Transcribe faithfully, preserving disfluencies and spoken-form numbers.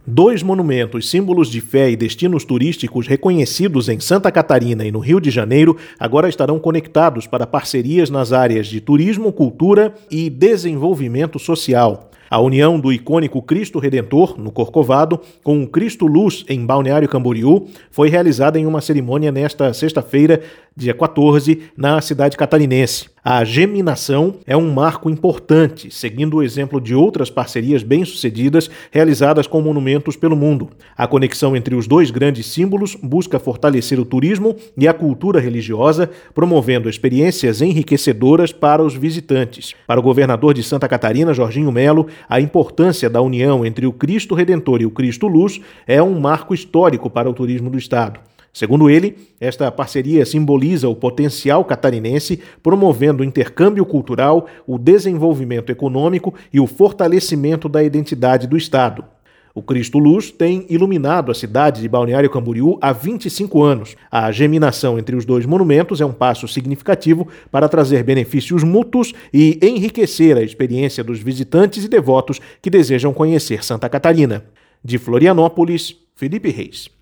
Dois monumentos, símbolos de fé e destinos turísticos reconhecidos em Santa Catarina e no Rio de Janeiro, agora estarão conectados para parcerias nas áreas de turismo, cultura e desenvolvimento social. A união do icônico Cristo Redentor, no Corcovado, com o Cristo Luz, em Balneário Camboriú, foi realizada em uma cerimônia nesta sexta-feira, dia quatorze, na cidade catarinense. A geminação é um marco importante, seguindo o exemplo de outras parcerias bem-sucedidas realizadas com monumentos pelo mundo. A conexão entre os dois grandes símbolos busca fortalecer o turismo e a cultura religiosa, promovendo experiências enriquecedoras para os visitantes. Para o governador de Santa Catarina, Jorginho Melo, a importância da união entre o Cristo Redentor e o Cristo Luz é um marco histórico para o turismo do estado. Segundo ele, esta parceria simboliza o potencial catarinense, promovendo o intercâmbio cultural, o desenvolvimento econômico e o fortalecimento da identidade do estado. O Cristo Luz tem iluminado a cidade de Balneário Camboriú há vinte e cinco anos. A geminação entre os dois monumentos é um passo significativo para trazer benefícios mútuos e enriquecer a experiência dos visitantes e devotos que desejam conhecer Santa Catarina. De Florianópolis, Felipe Reis.